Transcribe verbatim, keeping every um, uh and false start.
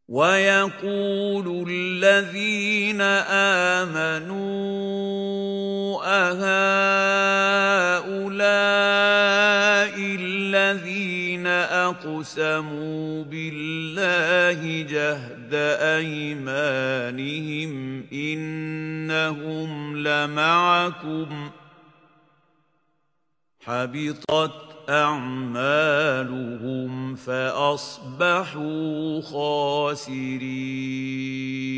وَيَقُولُ الَّذِينَ آمَنُوا أَهَٰؤُلَاءِ الَّذِينَ أَقْسَمُوا بِاللَّهِ جَهْدَ أَيْمَانِهِمْ إِنَّهُمْ لَمَعَكُمْ ۚ حَبِطَتْ أَعْمَالُهُمْ فَأَصْبَحُوا خَاسِرِينَ